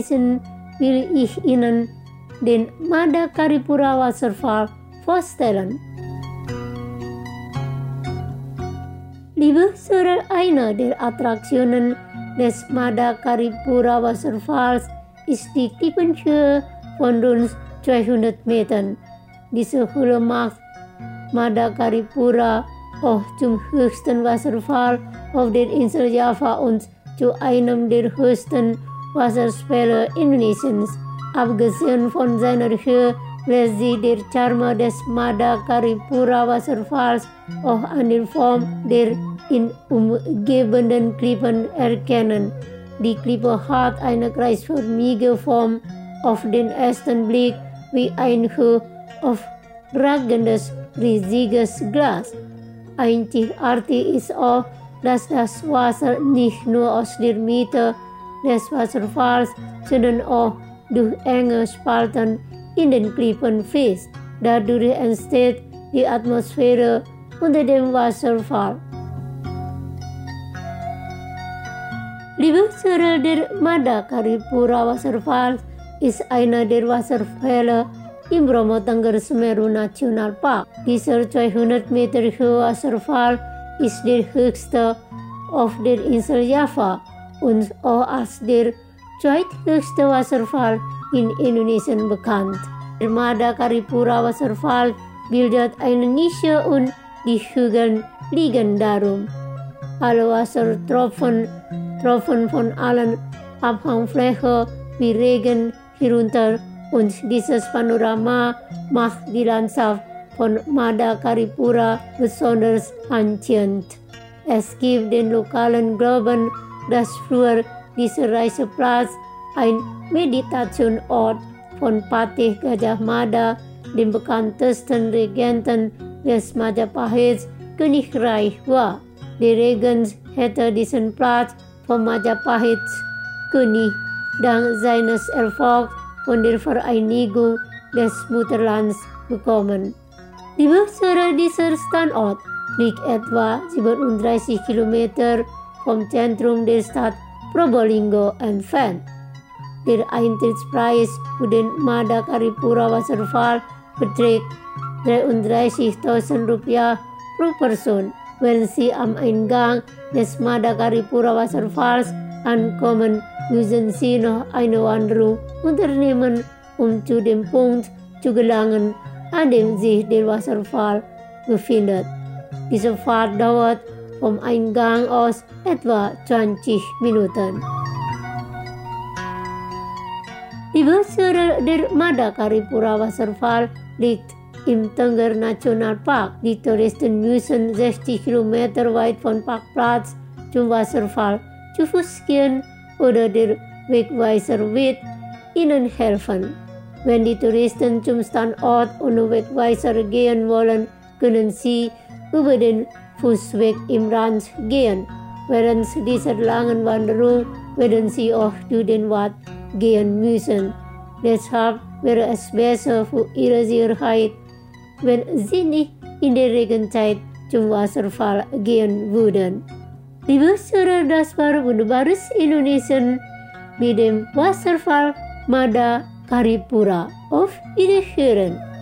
Indonesian will ich Ihnen den Madakaripura Wasserfall vorstellen. Liebe Hörer, eine der Attraktionen des Madakaripura Wasserfalls ist die Klippenhöhe von rund 200 Metern. Diese Höhe macht Madakaripura auch zum höchsten Wasserfall auf der Insel Java und zu einem der höchsten Wasserfälle Indonesiens. Abgesehen von seiner Höhe lässt sich der Charme des Madakaripura Wasserfalls auch an der Form der ihn umgebenden Klippen erkennen. Die Klippe hat eine kreisförmige Form, auf den ersten Blick wie ein aufragendes, riesiges Glas. Einzigartig ist auch, dass das Wasser nicht nur aus der Mitte des Wasserfalls, sondern auch durch enge Spalten in den Klippen fließt. Dadurch entsteht die Atmosphäre unter dem Wasserfall. Liebe Hörer, der Madakaripura Wasserfall ist einer der Wasserfälle im Bromo-Tengger-Semeru Nationalpark. Dieser 200 Meter hohe Wasserfall ist der höchste auf der Insel Java und auch als der zweithöchste Wasserfall in Indonesien bekannt. Der Madakaripura Wasserfall bildet eine Nische und die Hügel liegen darum. Alle Wassertropfen von allen Abhangflächen wie Regen herunter und dieses Panorama macht die Landschaft von Madakaripura besonders anziehend. Es gibt den lokalen Glauben, dass früher dieser Reiseplatz ein Meditationsort von Patih Gajah Mada, dem bekanntesten Regenten des Majapahit Königreich war. Der Regent hätte diesen Platz vom Majapahits König dank seines Erfolgs von der Vereinigung des Mutterlands bekommen. Liebe Hörer, dieser Standort liegt etwa 37 Kilometer vom Zentrum der Stadt Probolinggo entfernt. Der Eintrittspreis für den Madakaripura Wasserfall beträgt 33.000 Rupiah pro Person. Wenn Sie am Eingang des Madakaripura Wasserfalls ankommen, müssen Sie noch eine Wanderung unternehmen, um zu dem Punkt zu gelangen, an dem sich der Wasserfall befindet. Diese Fahrt dauert vom Eingang aus etwa 20 Minuten. Liebe Hörer, der Madakaripura Wasserfall liegt im Tengger Nationalpark. Die Touristen müssen 60 Kilometer weit vom Parkplatz zum Wasserfall zu Fuß gehen oder der Wegweiser wird ihnen helfen. Wenn die Touristen zum Standort ohne Wegweiser gehen wollen, können sie über den Fußweg im Rand gehen. Während dieser langen Wanderung werden sie auch durch den Wald gehen müssen. Deshalb wäre es besser für ihre Sicherheit, wenn sie nicht in der Regenzeit zum Wasserfall gehen würden. Liebe Hörer, das war Wunderbares Indonesien mit dem Wasserfall Madakaripura. Auf Wiederhören!